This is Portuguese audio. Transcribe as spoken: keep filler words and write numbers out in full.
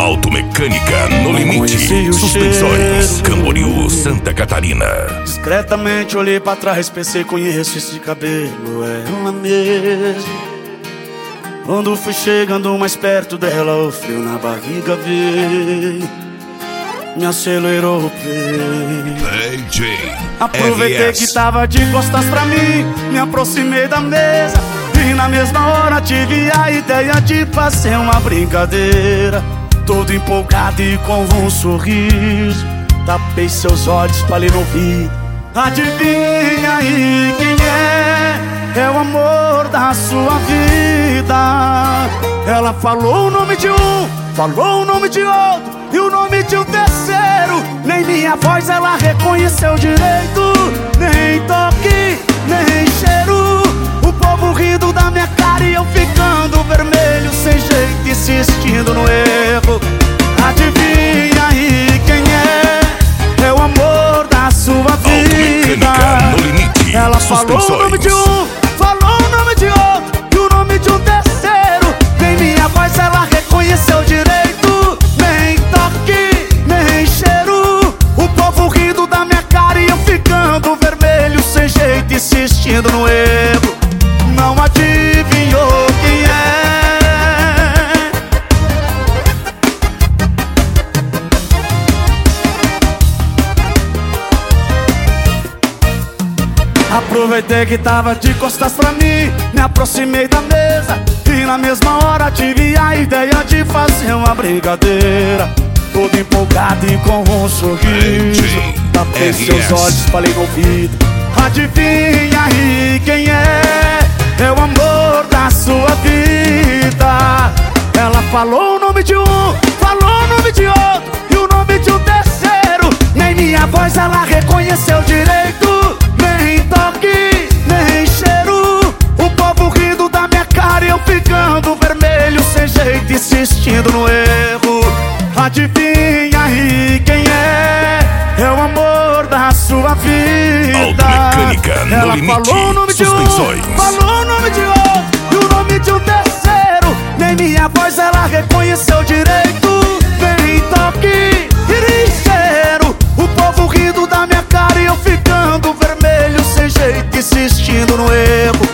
Automecânica no limite. Suspensórios, Camboriú, Santa Catarina. Discretamente olhei pra trás, pensei, conheço esse cabelo, é ela mesmo. Quando fui chegando mais perto dela, o frio na barriga veio, me acelerou o peito. D J Aproveitei que tava de costas pra mim, me aproximei da mesa e na mesma hora tive a ideia de fazer uma brincadeira. Todo empolgado e com um sorriso, tapei seus olhos, falei no ouvido: adivinha aí quem é? É o amor da sua vida. Ela falou o nome de um, falou o nome de outro e o nome de um terceiro. Nem minha voz ela reconheceu direito, nem toque, nem cheiro. O povo rindo da minha cara e eu ficando vermelho, sem jeito, insistindo no erro. Adivinha aí quem é? É o amor da sua vida. No limite. Ela falou o nome de um, falou o nome de outro e o nome de um terceiro. Nem minha voz ela reconheceu direito, nem toque, nem cheiro. O povo rindo da minha cara e eu ficando vermelho, sem jeito, insistindo no erro. Não adivinhou quem é? Aproveitei que tava de costas pra mim, me aproximei da mesa e na mesma hora tive a ideia de fazer uma brincadeira. Todo empolgado e com um sorriso, tapei seus olhos, falei no ouvido: adivinha aí quem é? É o amor da sua vida. Ela falou o nome de um, falou o nome de outro e o nome de um terceiro. Nem minha voz ela reconheceu direito, nem toque, nem cheiro. O povo rindo da minha cara e eu ficando vermelho, sem jeito, insistindo no erro. Adivinha aí quem é? É o amor da sua vida. Automecânica no Ela limite. falou o nome de um, falou o nome de outro e o nome de um terceiro. Nem minha voz ela reconheceu direito, nem toque e nem cheiro. O povo rindo da minha cara e eu ficando vermelho, sem jeito, insistindo no erro.